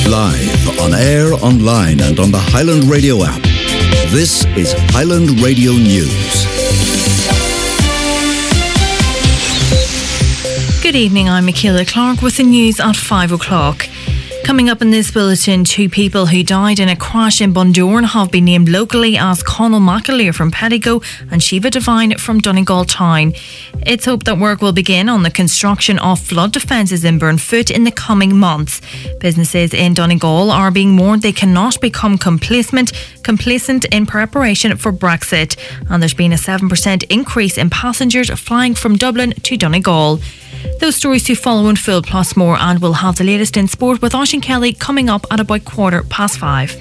Live, on air, online and on the Highland Radio app. This is Highland Radio News. Good evening, I'm Michaela Clark with the news at 5 o'clock. Coming up in this bulletin, 2 people who died in a crash in Bundoran have been named locally as Conall McAleer from Pettigo and Shiva Devine from Donegal Town. It's hoped that work will begin on the construction of flood defences in Burnfoot in the coming months. Businesses in Donegal are being warned they cannot become complacent in preparation for Brexit. And there's been a 7% increase in passengers flying from Dublin to Donegal. Those stories to follow in full, plus more, and we'll have the latest in sport with Oisín Kelly coming up at about 5:15.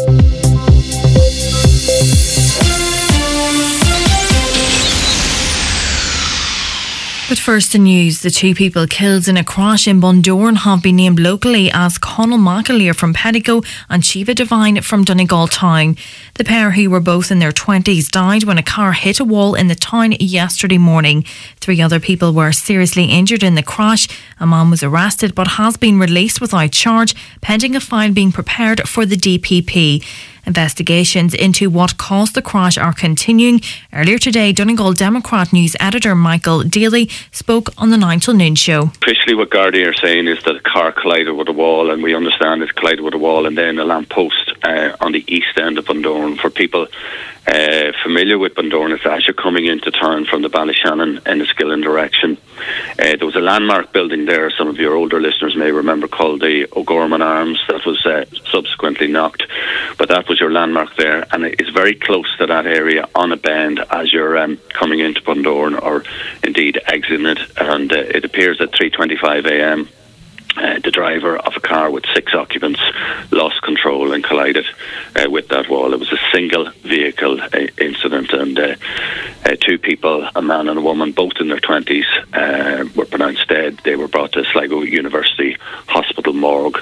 But first the news. The 2 people killed in a crash in Bundoran have been named locally as Conall McAleer from Pettigo and Shiva Devine from Donegal Town. The pair, who were both in their 20s, died when a car hit a wall in the town yesterday morning. 3 other people were seriously injured in the crash. A man was arrested but has been released without charge, pending a file being prepared for the DPP. Investigations into what caused the crash are continuing. Earlier today, Donegal Democrat news editor Michael Daly spoke on the 9 till noon show. Officially, what Gardaí are saying is that a car collided with a wall, and we understand it collided with a wall and then a lamppost on the east end of Bundoran. For people familiar with Bundoran, it's as you're coming into town from the Ballyshannon and the Skillen direction. There was a landmark building there, some of your older listeners may remember, called the O'Gorman Arms. That was subsequently knocked, but that was your landmark there, and it's very close to that area on a bend as you're coming into Bundoran, or indeed exiting it. And it appears at 3:25 a.m. The driver of a car with 6 occupants lost control and collided with that wall. It was a single vehicle incident, and 2 people, a man and a woman, both in their 20s, were pronounced dead. They were brought to Sligo University Hospital morgue.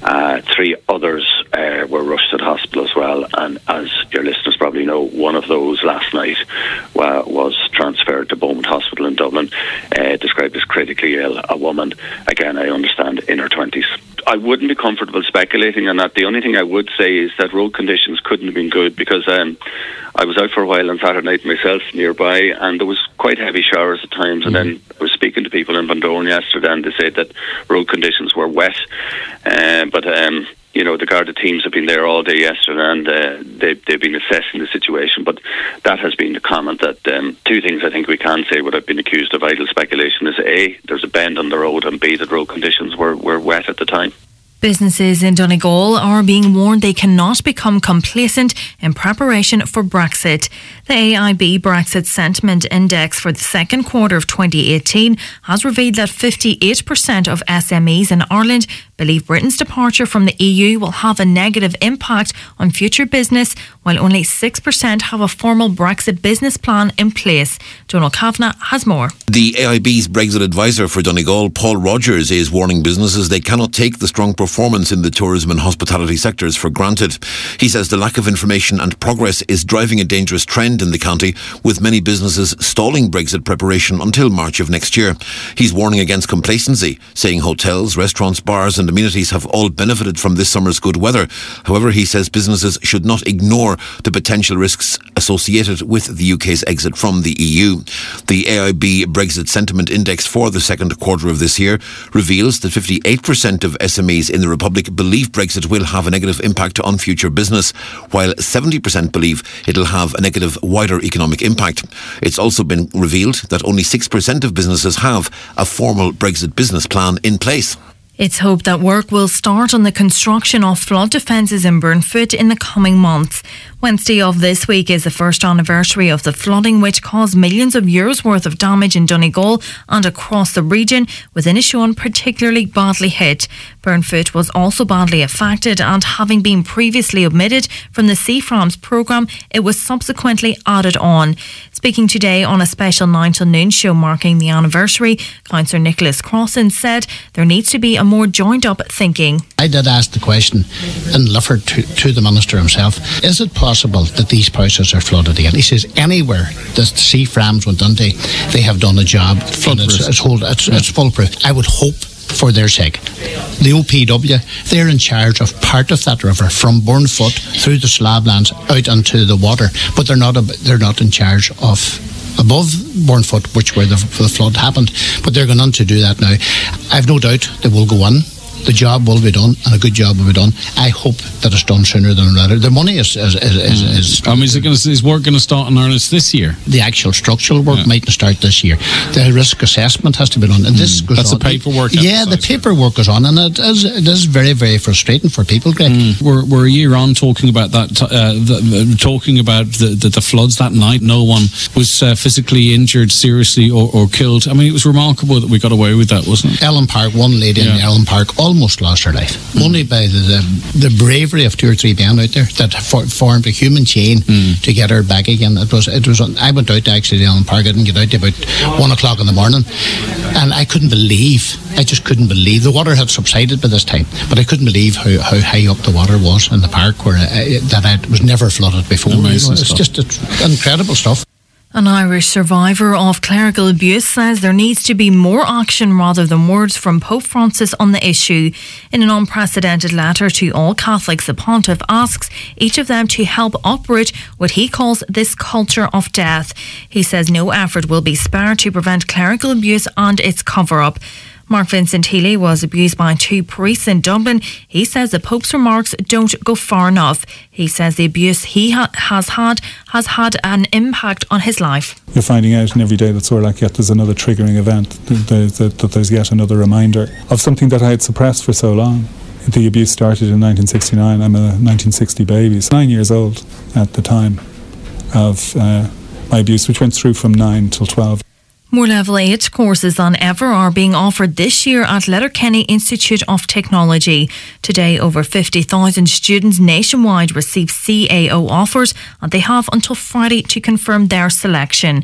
3 others were rushed to the hospital as well, and as your listeners probably know, one of those last night was transferred to Beaumont Hospital in Dublin, described as critically ill, a woman, again I understand, in her 20s. I wouldn't be comfortable speculating on that. The only thing I would say is that road conditions couldn't have been good, because I was out for a while on Saturday night myself nearby, and there was quite heavy showers at times. And then I was speaking to people in Bundoran yesterday, and they said that road conditions were wet. You know, the Garda teams have been there all day yesterday, and they've been assessing the situation. But that has been the comment that 2 things I think we can say without being accused of idle speculation is A, there's a bend on the road, and B, that road conditions were wet at the time. Businesses in Donegal are being warned they cannot become complacent in preparation for Brexit. The AIB Brexit Sentiment Index for the second quarter of 2018 has revealed that 58% of SMEs in Ireland believe Britain's departure from the EU will have a negative impact on future business, while only 6% have a formal Brexit business plan in place. Donald Kavanagh has more. The AIB's Brexit advisor for Donegal, Paul Rogers, is warning businesses they cannot take the strong performance in the tourism and hospitality sectors for granted. He says the lack of information and progress is driving a dangerous trend in the county, with many businesses stalling Brexit preparation until March of next year. He's warning against complacency, saying hotels, restaurants, bars and amenities have all benefited from this summer's good weather. However, he says businesses should not ignore the potential risks associated with the UK's exit from the EU. The AIB Brexit Sentiment Index for the second quarter of this year reveals that 58% of SMEs in the Republic believe Brexit will have a negative impact on future business, while 70% believe it'll have a negative wider economic impact. It's also been revealed that only 6% of businesses have a formal Brexit business plan in place. It's hoped that work will start on the construction of flood defences in Burnfoot in the coming months. Wednesday of this week is the first anniversary of the flooding, which caused millions of euros worth of damage in Donegal and across the region, with Inishowen particularly badly hit. Burnfoot was also badly affected, and having been previously omitted from the CFRAMS programme, it was subsequently added on. Speaking today on a special 9 till noon show marking the anniversary, Councillor Nicholas Crossan said there needs to be a more joined-up thinking. I did ask the question in Lifford to the Minister himself, is it possible that these houses are flooded again? He says anywhere the CFRAMS went into, they have done a job and it's foolproof. I would hope for their sake the OPW, they're in charge of part of that river from Burnfoot through the Slablands out into the water, but they're not in charge of above Burnfoot, which where the flood happened, but they're going on to do that now. I've no doubt they will go on. The job will be done, and a good job will be done. I hope that it's done sooner than later. The money is I mean, is work going to start in earnest this year? The actual structural work mightn't start this year. The risk assessment has to be done, and this goes That's on. the paperwork. Yeah, the paperwork goes on, and it is very, very frustrating for people, Greg. We're a year on talking about that, talking about the floods that night. No one was physically injured seriously or killed. I mean, it was remarkable that we got away with that, wasn't it? Ellen Park, one lady in Ellen Park almost lost her life, only by the bravery of 2 or 3 men out there that formed a human chain to get her back again. It was. I went out to actually Ellen Park. I didn't get out about 1 o'clock in the morning, and I just couldn't believe the water had subsided by this time, but I couldn't believe how high up the water was in the park where it was never flooded before. It's just incredible stuff. An Irish survivor of clerical abuse says there needs to be more action rather than words from Pope Francis on the issue. In an unprecedented letter to all Catholics, the Pontiff asks each of them to help uproot what he calls this culture of death. He says no effort will be spared to prevent clerical abuse and its cover-up. Mark Vincent Healy was abused by 2 priests in Dublin. He says the Pope's remarks don't go far enough. He says the abuse he has had an impact on his life. You're finding out in every day that sort of like yet there's another triggering event, that there's yet another reminder of something that I had suppressed for so long. The abuse started in 1969. I'm a 1960 baby, 9 years old at the time of my abuse, which went through from 9 till 12. More Level 8 courses than ever are being offered this year at Letterkenny Institute of Technology. Today, over 50,000 students nationwide receive CAO offers, and they have until Friday to confirm their selection.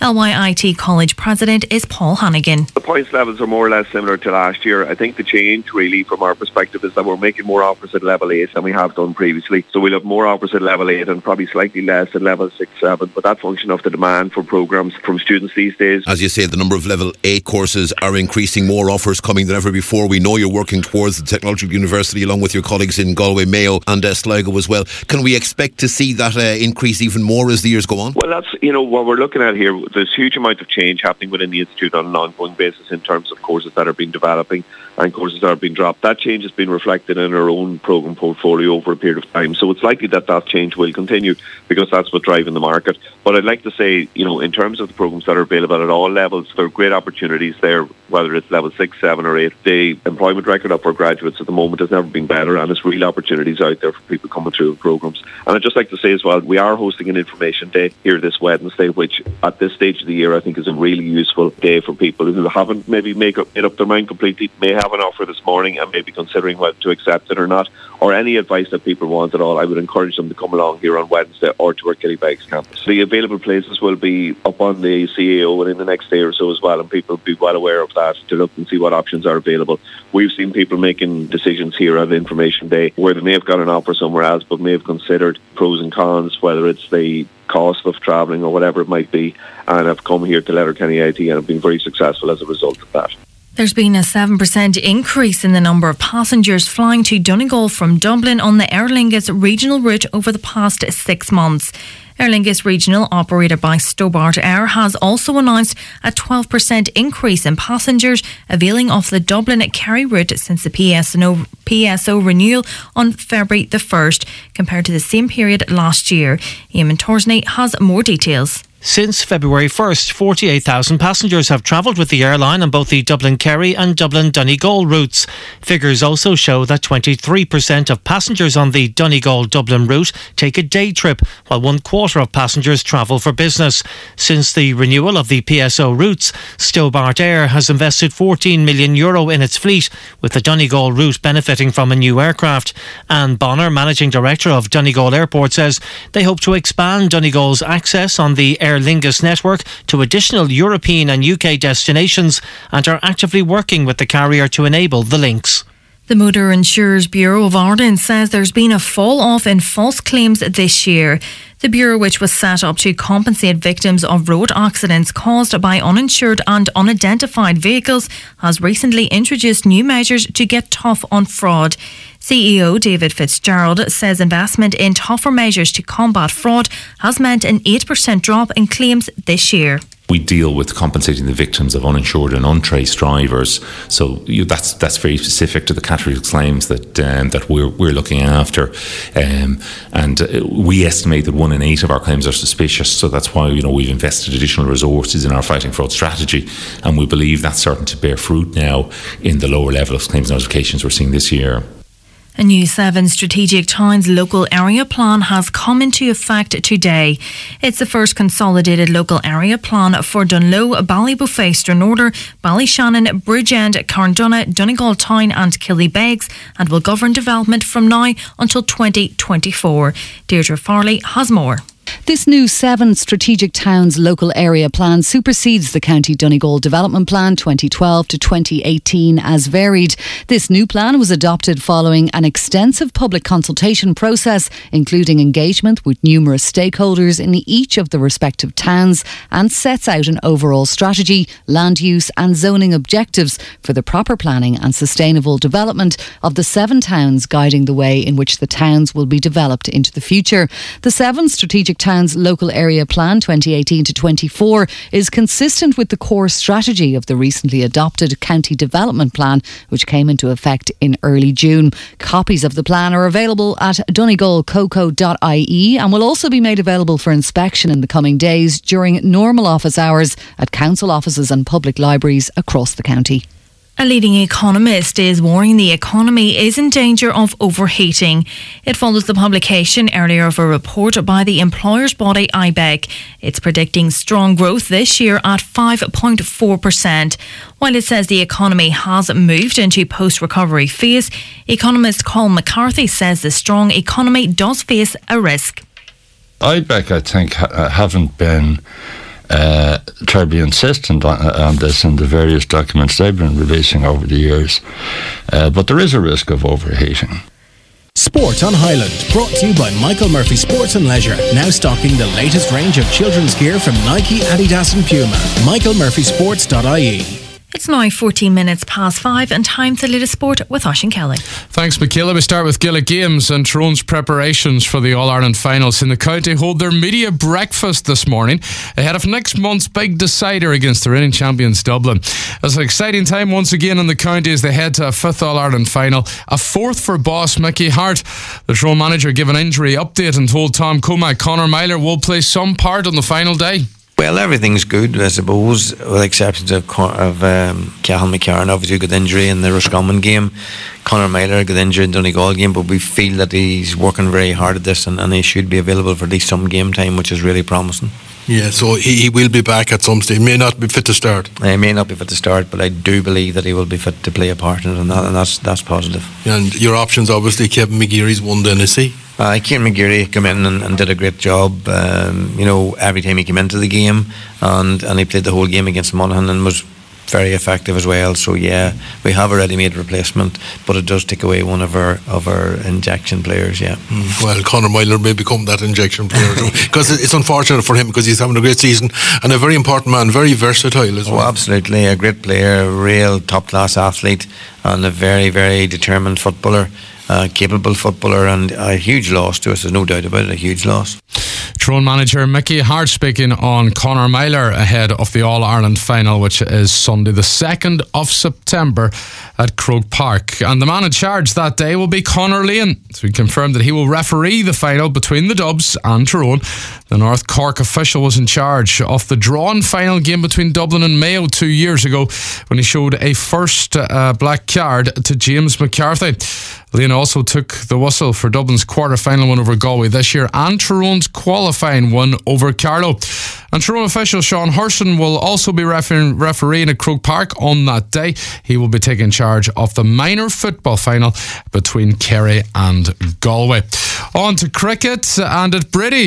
LYIT College President is Paul Hannigan. The points levels are more or less similar to last year. I think the change really from our perspective is that we're making more offers at Level 8 than we have done previously. So we'll have more offers at Level 8 and probably slightly less at Level 6, 7. But that's a function of the demand for programmes from students these days. As you say, the number of Level 8 courses are increasing, more offers coming than ever before. We know you're working towards the Technological University along with your colleagues in Galway, Mayo and Sligo as well. Can we expect to see that increase even more as the years go on? Well, that's what we're looking at here. There's a huge amount of change happening within the Institute on an ongoing basis in terms of courses that are being developing and courses that are being dropped. That change has been reflected in our own programme portfolio over a period of time. So it's likely that change will continue because that's what's driving the market. But I'd like to say, in terms of the programmes that are available at all levels, there are great opportunities there, whether it's Level 6, 7 or 8. The employment record of our graduates at the moment has never been better, and there's real opportunities out there for people coming through the programmes. And I'd just like to say as well, we are hosting an information day here this Wednesday, which at this stage of the year I think is a really useful day for people who haven't maybe made up their mind completely, may have an offer this morning and may be considering whether to accept it or not, or any advice that people want at all. I would encourage them to come along here on Wednesday or to our Killybegs campus. The available places will be up on the CAO within the next day or so as well, and people will be well aware of that to look and see what options are available. We've seen people making decisions here at Information Day where they may have got an offer somewhere else but may have considered pros and cons, whether it's the cost of travelling or whatever it might be, and have come here to Letterkenny IT and have been very successful as a result of that. There's been a 7% increase in the number of passengers flying to Donegal from Dublin on the Aer Lingus regional route over the past 6 months. Aer Lingus Regional, operated by Stobart Air, has also announced a 12% increase in passengers availing of the Dublin-Kerry route since the PSO renewal on February the 1st, compared to the same period last year. Eamon Torsney has more details. Since February 1st, 48,000 passengers have travelled with the airline on both the Dublin-Kerry and Dublin-Donegal routes. Figures also show that 23% of passengers on the Donegal-Dublin route take a day trip, while 1/4 of passengers travel for business. Since the renewal of the PSO routes, Stobart Air has invested €14 million in its fleet, with the Donegal route benefiting from a new aircraft. Anne Bonner, Managing Director of Donegal Airport, says they hope to expand Donegal's access on the Aer Lingus network to additional European and UK destinations and are actively working with the carrier to enable the links. The Motor Insurers Bureau of Ireland says there's been a fall-off in false claims this year. The Bureau, which was set up to compensate victims of road accidents caused by uninsured and unidentified vehicles, has recently introduced new measures to get tough on fraud. CEO David Fitzgerald says investment in tougher measures to combat fraud has meant an 8% drop in claims this year. We deal with compensating the victims of uninsured and untraced drivers, so that's very specific to the category of claims that we're looking after, and we estimate that 1 in 8 of our claims are suspicious. So that's why we've invested additional resources in our fighting fraud strategy, and we believe that's starting to bear fruit now in the lower level of claims notifications we're seeing this year. A new 7 Strategic Towns local area plan has come into effect today. It's the first consolidated local area plan for Dunloe, Ballybofey, Stranorder, Ballyshannon, Bridgend, Carndonagh, Donegal Town and Killybegs, and will govern development from now until 2024. Deirdre Farley has more. This new 7 Strategic Towns local area plan supersedes the County Donegal Development Plan 2012 to 2018 as varied. This new plan was adopted following an extensive public consultation process, including engagement with numerous stakeholders in each of the respective towns, and sets out an overall strategy, land use and zoning objectives for the proper planning and sustainable development of the 7 towns, guiding the way in which the towns will be developed into the future. The 7 Strategic Towns Local Area Plan 2018 to 24 is consistent with the core strategy of the recently adopted County Development Plan, which came into effect in early June. Copies of the plan are available at donegalcoco.ie and will also be made available for inspection in the coming days during normal office hours at council offices and public libraries across the county. A leading economist is warning the economy is in danger of overheating. It follows the publication earlier of a report by the employers' body IBEC. It's predicting strong growth this year at 5.4%. While it says the economy has moved into post-recovery phase, economist Colin McCarthy says the strong economy does face a risk. IBEC, I think, haven't been terribly insistent on this in the various documents they've been releasing over the years. But there is a risk of overheating. Sport on Highland, brought to you by Michael Murphy Sports and Leisure. Now stocking the latest range of children's gear from Nike, Adidas and Puma. michaelmurphysports.ie. It's now 14 minutes past 5 and time for the latest sport with Oisín Kelly. Thanks, Michaela. We start with Gaelic Games and Tyrone's preparations for the All-Ireland finals. In the county hold their media breakfast this morning ahead of next month's big decider against the reigning champions Dublin. It's an exciting time once again in the county as they head to a 5th All-Ireland final, a 4th for boss Mickey Hart. The Tyrone manager gave an injury update and told Tom Comack Conor Myler will play some part on the final day. Well, everything's good, I suppose, with the exception of Cathal McCarron, obviously got injury in the Roscommon game. Conor Myler got injured in the Donegal game, but we feel that he's working very hard at this and he should be available for at least some game time, which is really promising. Yeah, so he will be back at some stage. He may not be fit to start. He may not be fit to start, but I do believe that he will be fit to play a part in it, and that's positive. And your options, obviously, Kevin McGeary's one then, is he? Kieran McGeary came in and did a great job. Every time he came into the game, and he played the whole game against Monaghan and was very effective as well. So yeah, we have a ready-made replacement, but it does take away one of our injection players. Yeah. Well, Conor Myler may become that injection player because it's unfortunate for him because he's having a great season and a very important man, very versatile as well. Oh, absolutely, a great player, a real top-class athlete, and a very, very determined footballer. Capable footballer, and a huge loss to us, there's no doubt about it, a huge loss. Tyrone manager Mickey Hart speaking on Conor Myler ahead of the All-Ireland final, which is Sunday the 2nd of September at Croke Park. And the man in charge that day will be Conor Lane. So he confirmed that he will referee the final between the Dubs and Tyrone. The North Cork official was in charge of the drawn final game between Dublin and Mayo 2 years ago when he showed a first black card to James McCarthy. Lane also took the whistle for Dublin's quarter-final win over Galway this year and Tyrone's qualifying win over Carlow. And Tyrone official Sean Hurson will also be refereeing at Croke Park on that day. He will be taking charge of the minor football final between Kerry and Galway. On to cricket, and at Brady,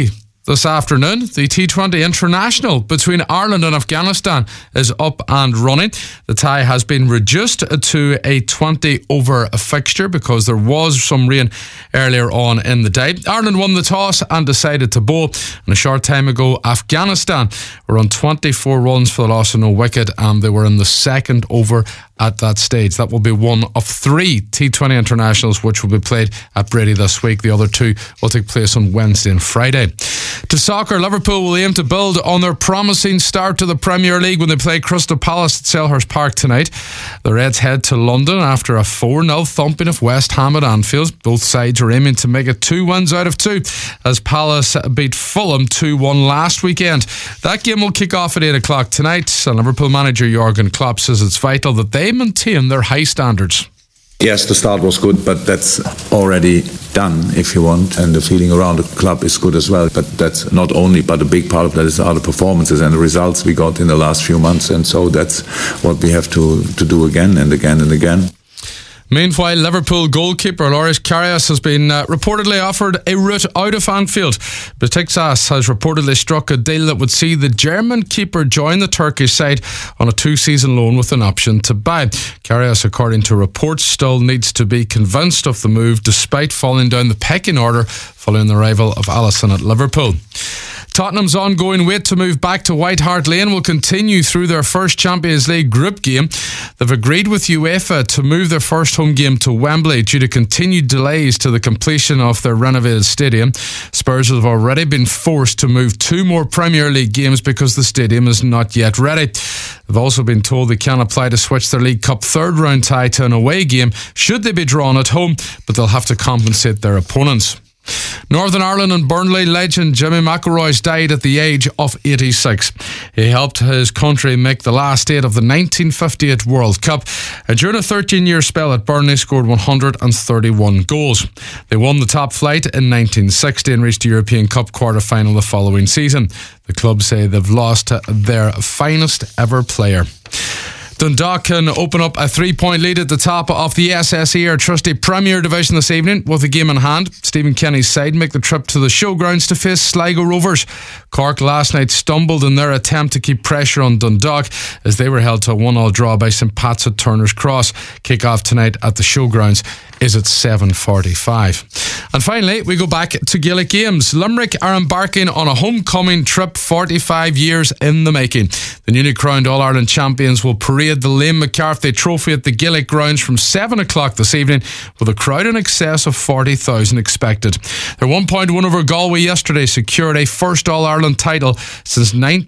this afternoon. The T20 International between Ireland and Afghanistan is up and running. The tie has been reduced to a 20-over fixture because there was some rain earlier on in the day. Ireland won the toss and decided to bowl. And a short time ago, Afghanistan were on 24 runs for the loss of no wicket, and they were in the second over at that stage. That will be one of 3 T20 internationals which will be played at Brady this week. The other 2 will take place on Wednesday and Friday. To soccer, Liverpool will aim to build on their promising start to the Premier League when they play Crystal Palace at Selhurst Park tonight. The Reds head to London after a 4-0 thumping of West Ham at Anfield. Both sides are aiming to make it 2 wins out of 2 as Palace beat Fulham 2-1 last weekend. That game will kick off at 8 o'clock tonight, and Liverpool manager Jurgen Klopp says it's vital that they maintain their high standards. Yes, the start was good, but that's already done, if you want, and the feeling around the club is good as well. But that's not only, but a big part of that are the performances and the results we got in the last few months, and so that's what we have to do again and again and again. Meanwhile, Liverpool goalkeeper Loris Karius has been reportedly offered a route out of Anfield. Besiktas has reportedly struck a deal that would see the German keeper join the Turkish side on a 2-season loan with an option to buy. Karius, according to reports, still needs to be convinced of the move despite falling down the pecking order following the arrival of Alisson at Liverpool. Tottenham's ongoing wait to move back to White Hart Lane will continue through their first Champions League group game. They've agreed with UEFA to move their first home game to Wembley due to continued delays to the completion of their renovated stadium. Spurs have already been forced to move 2 more Premier League games because the stadium is not yet ready. They've also been told they can apply to switch their League Cup third round tie to an away game should they be drawn at home, but they'll have to compensate their opponents. Northern Ireland and Burnley legend Jimmy McIlroy died at the age of 86. He helped his country make the last 8 of the 1958 World Cup, and during a 13-year spell at Burnley scored 131 goals. They won the top flight in 1960 and reached the European Cup quarter-final the following season. The club say they've lost their finest ever player. Dundalk can open up a 3-point lead at the top of the SSE or Trustee Premier Division this evening with a game in hand. Stephen Kenny's side make the trip to the showgrounds to face Sligo Rovers. Cork last night stumbled in their attempt to keep pressure on Dundalk as they were held to a 1-1 draw by St Pat's at Turner's Cross. Kick-off tonight at the showgrounds is at 7:45. And finally, we go back to Gaelic Games. Limerick are embarking on a homecoming trip 45 years in the making. The newly crowned All-Ireland champions will parade the Liam McCarthy Trophy at the Gaelic grounds from 7 o'clock this evening with a crowd in excess of 40,000 expected. Their 1-point win over Galway yesterday secured a first All-Ireland title since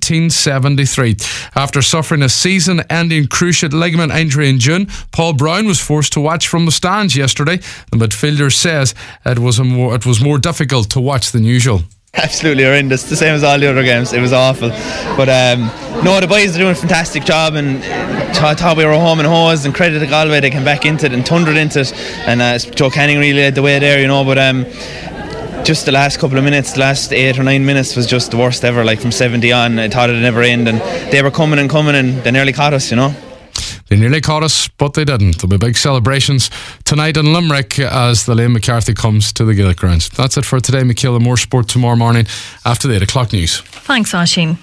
1973. After suffering a season-ending cruciate ligament injury in June, Paul Brown was forced to watch from the stands yesterday. The midfielder says it was more difficult to watch than usual. Absolutely horrendous, the same as all the other games. It was awful, but no, the boys are doing a fantastic job, and thought we were home and hosed, and credit to Galway, they came back into it and thundered into it, and Joe Canning really led the way there, you know, but just the last couple of minutes, the last 8 or 9 minutes was just the worst ever, like from 70 on. I thought it'd never end, and they were coming and they nearly caught us, you know. They nearly caught us, but they didn't. There'll be big celebrations tonight in Limerick as the Liam McCarthy comes to the Gaelic grounds. That's it for today, Michaela. More sport tomorrow morning after the 8 o'clock news. Thanks, Oisín.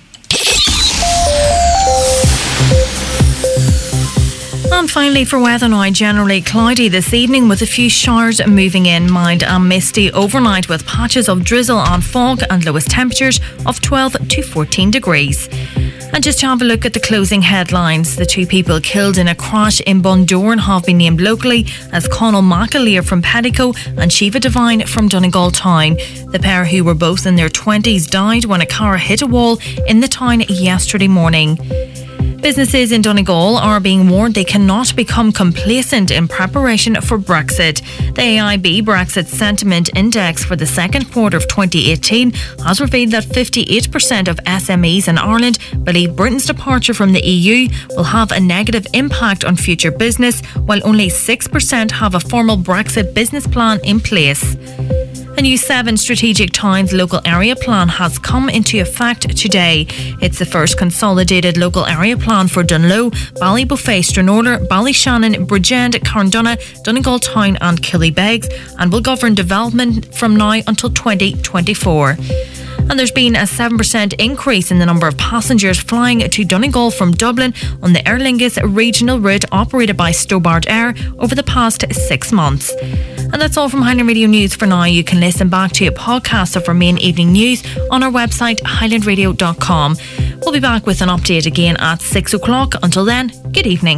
And finally, for weather now, generally cloudy this evening with a few showers moving in, mild and misty overnight with patches of drizzle and fog and lowest temperatures of 12 to 14 degrees. And just to have a look at the closing headlines, the 2 people killed in a crash in Bundoran have been named locally as Conal McAleer from Petticoat and Shiva Devine from Donegal Town. The pair, who were both in their 20s, died when a car hit a wall in the town yesterday morning. Businesses in Donegal are being warned they cannot become complacent in preparation for Brexit. The AIB Brexit Sentiment Index for the second quarter of 2018 has revealed that 58% of SMEs in Ireland believe Britain's departure from the EU will have a negative impact on future business, while only 6% have a formal Brexit business plan in place. A new 7 strategic towns local area plan has come into effect today. It's the first consolidated local area plan for Dunloe, Ballybofey, Stranorlar, Ballyshannon, Bridgend, Carndonagh, Donegal Town and Killybegs, and will govern development from now until 2024. And there's been a 7% increase in the number of passengers flying to Donegal from Dublin on the Aer Lingus regional route operated by Stobart Air over the past 6 months. And that's all from Highland Radio News for now. You can listen back to a podcast of our main evening news on our website highlandradio.com. We'll be back with an update again at 6 o'clock. Until then, good evening.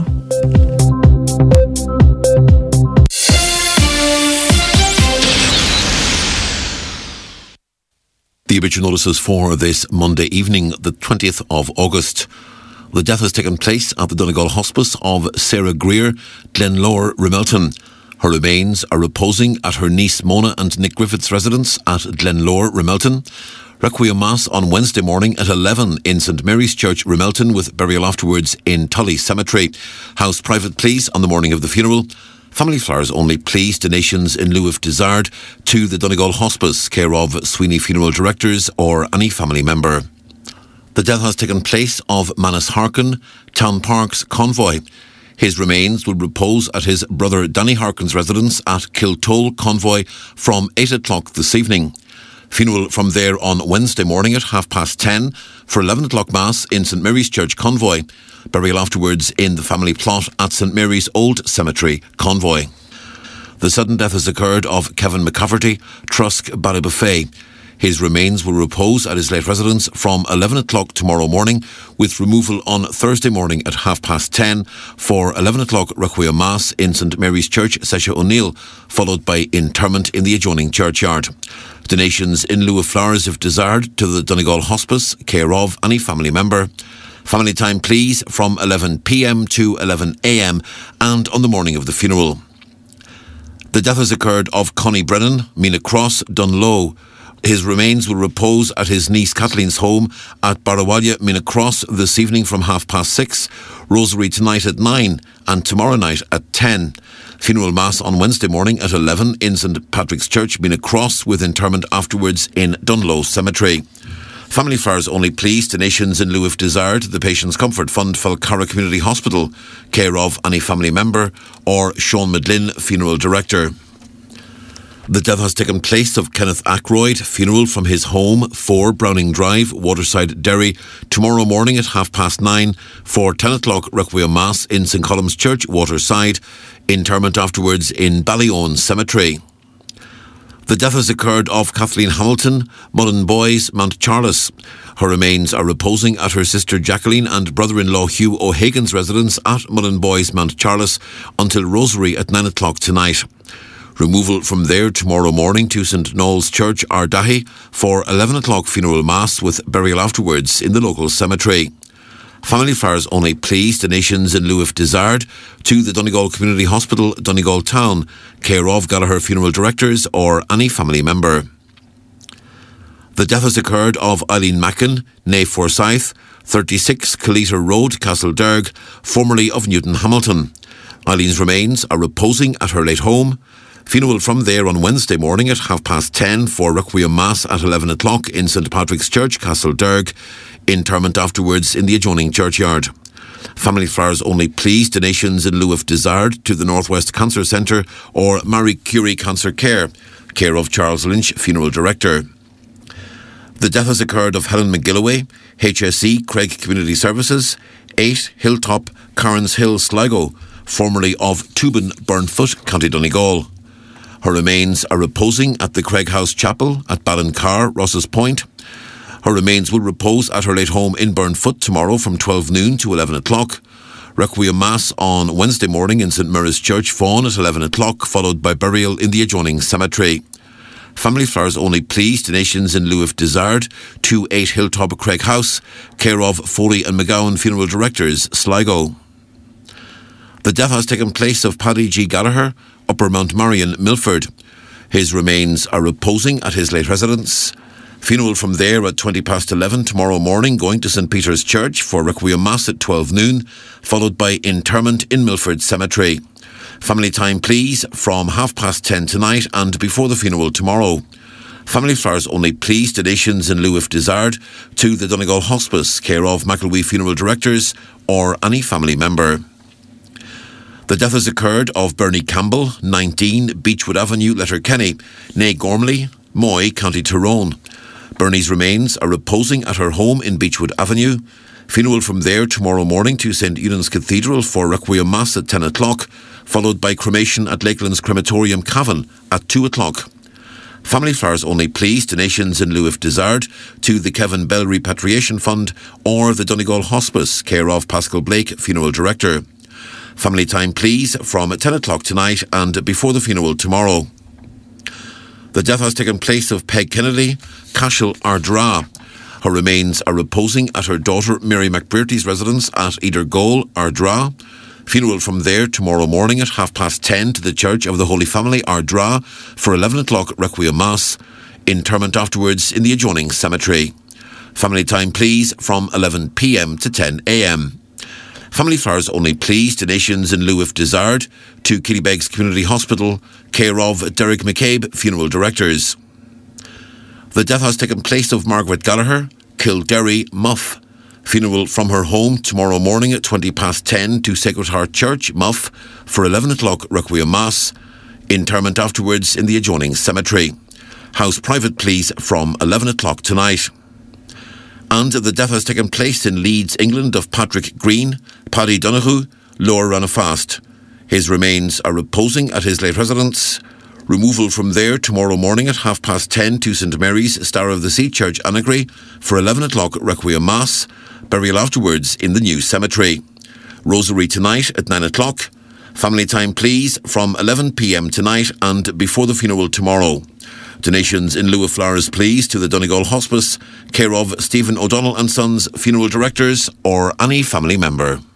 The obituary notices for this Monday evening, the 20th of August. The death has taken place at the Donegal Hospice of Sarah Greer, Glenlore, Remelton. Her remains are reposing at her niece Mona and Nick Griffith's residence at Glenlore, Remelton. Requiem Mass on Wednesday morning at 11 in St Mary's Church, Remelton, with burial afterwards in Tully Cemetery. House private please on the morning of the funeral. Family flowers only please, donations in lieu if desired, to the Donegal Hospice, care of Sweeney Funeral Directors or any family member. The death has taken place of Manus Harkin, Town Park's convoy. His remains will repose at his brother Danny Harkin's residence at Kiltole Convoy from 8 o'clock this evening. Funeral from there on Wednesday morning at 10:30 for 11 o'clock Mass in St Mary's Church Convoy. Burial afterwards in the family plot at St Mary's Old Cemetery Convoy. The sudden death has occurred of Kevin McCafferty, Trusk, Ballybuffet. His remains will repose at his late residence from 11 o'clock tomorrow morning, with removal on Thursday morning at 10:30 for 11 o'clock Requiem Mass in St Mary's Church, Sesha O'Neill, followed by interment in the adjoining churchyard. Donations in lieu of flowers if desired to the Donegal Hospice, care of any family member. Family time please from 11 p.m. to 11 a.m. and on the morning of the funeral. The death has occurred of Connie Brennan, Mina Cross, Dunlow. His remains will repose at his niece Kathleen's home at Barawalya, Mina Cross this evening from 6:30. Rosary tonight at 9 and tomorrow night at 10. Funeral Mass on Wednesday morning at 11 in St Patrick's Church, Mina Cross, with interment afterwards in Dunlow Cemetery. Family flowers only please, donations in lieu if desired to the Patients Comfort Fund, Falcarra Community Hospital, care of any family member or Sean Medlin, Funeral Director. The death has taken place of Kenneth Ackroyd, funeral from his home, 4 Browning Drive, Waterside, Derry, tomorrow morning at 9:30 for 10 o'clock Requiem Mass in St Colum's Church, Waterside, interment afterwards in Ballyowen Cemetery. The death has occurred of Kathleen Hamilton, Mullen Boys, Mount Charles. Her remains are reposing at her sister Jacqueline and brother-in-law Hugh O'Hagan's residence at Mullen Boys, Mount Charles, until Rosary at 9 o'clock tonight. Removal from there tomorrow morning to St Noel's Church, Ardahi, for 11 o'clock funeral mass with burial afterwards in the local cemetery. Family flowers only please, donations in lieu if desired, to the Donegal Community Hospital, Donegal Town, care of Gallagher Funeral Directors or any family member. The death has occurred of Eileen Mackin, née Forsyth, 36 Colleter Road, Castlederg, formerly of Newton Hamilton. Eileen's remains are reposing at her late home. Funeral from there on Wednesday morning at 10:30 for Requiem Mass at 11 o'clock in St Patrick's Church, Castlederg. Interment afterwards in the adjoining churchyard. Family flowers only please, donations in lieu if desired to the Northwest Cancer Centre or Marie Curie Cancer Care, care of Charles Lynch, Funeral Director. The death has occurred of Helen McGilloway, HSE, Craig Community Services, 8 Hilltop, Carnes Hill, Sligo, formerly of Tubin, Burnfoot, County Donegal. Her remains are reposing at the Craig House Chapel at Ballincar, Ross's Point. Her remains will repose at her late home in Burnfoot tomorrow from 12 noon to 11 o'clock. Requiem Mass on Wednesday morning in St Mary's Church, Fawn at 11 o'clock, followed by burial in the adjoining cemetery. Family flowers only please, donations in lieu if desired, to 8 Hilltop, Craig House, care of Foley and McGowan Funeral Directors, Sligo. The death has taken place of Paddy G. Gallagher, Upper Mount Marion, Milford. His remains are reposing at his late residence. Funeral from there at 11:20 tomorrow morning, going to St Peter's Church for Requiem Mass at 12 noon, followed by interment in Milford Cemetery. Family time please from 10:30 tonight and before the funeral tomorrow. Family flowers only please, donations in lieu if desired, to the Donegal Hospice, care of McElwee Funeral Directors or any family member. The death has occurred of Bernie Campbell, 19 Beechwood Avenue, Letterkenny, née Gormley, Moy, County Tyrone. Bernie's remains are reposing at her home in Beechwood Avenue. Funeral from there tomorrow morning to St. Eunan's Cathedral for Requiem Mass at 10 o'clock, followed by cremation at Lakeland's Crematorium Cavan at 2 o'clock. Family flowers only, please. Donations in lieu if desired to the Kevin Bell Repatriation Fund or the Donegal Hospice, care of Pascal Blake, Funeral Director. Family time, please, from 10 o'clock tonight and before the funeral tomorrow. The death has taken place of Peg Kennedy, Cashel Ardra. Her remains are reposing at her daughter Mary McBrearty's residence at Eder Goal, Ardra. Funeral from there tomorrow morning at 10:30 to the Church of the Holy Family, Ardra, for 11 o'clock Requiem Mass. Interment afterwards in the adjoining cemetery. Family time, please, from 11 p.m. to 10 a.m. Family flowers only, please. Donations in lieu if desired to Killybegs Community Hospital, care of Derek McCabe, Funeral Directors. The death has taken place of Margaret Gallagher, Kildare, Muff. Funeral from her home tomorrow morning at 10:20 to Sacred Heart Church, Muff, for 11 o'clock Requiem Mass. Interment afterwards in the adjoining cemetery. House private, please, from 11 o'clock tonight. And the death has taken place in Leeds, England, of Patrick Green, Paddy Donoghue, Laura Ranafast. His remains are reposing at his late residence. Removal from there tomorrow morning at 10:30 to St Mary's, Star of the Sea Church, Annagry, for 11 o'clock Requiem Mass. Burial afterwards in the new cemetery. Rosary tonight at 9 o'clock. Family time, please, from 11 p.m. tonight and before the funeral tomorrow. Donations in lieu of flowers, please, to the Donegal Hospice, care of Stephen O'Donnell and Sons, Funeral Directors, or any family member.